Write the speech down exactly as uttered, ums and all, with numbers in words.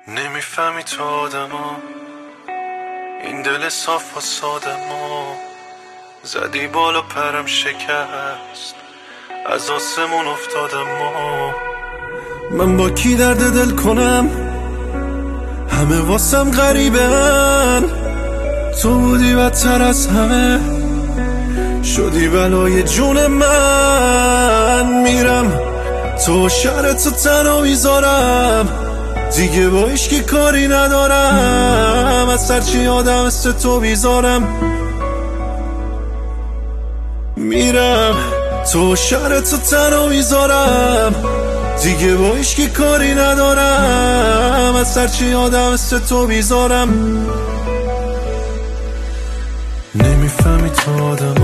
نمیفهمی تو آدما این دل صاف و ساده ما زدی بالا پرم شکست از آسمون افتادم ما. من با کی درد دل کنم همه واسم غریبن، تو بودی بدتر از همه شدی بلای جون من. میرم تو شهر تو تنها میذارم دیگه با هیچکی کاری ندارم، از سرچی آدم مثل تو بیزارم. میرم تو شهر تو تنها میذارم دیگه با هیچکی کاری ندارم، از سرچی آدم مثل تو بیزارم. نمیفهمی تو آدم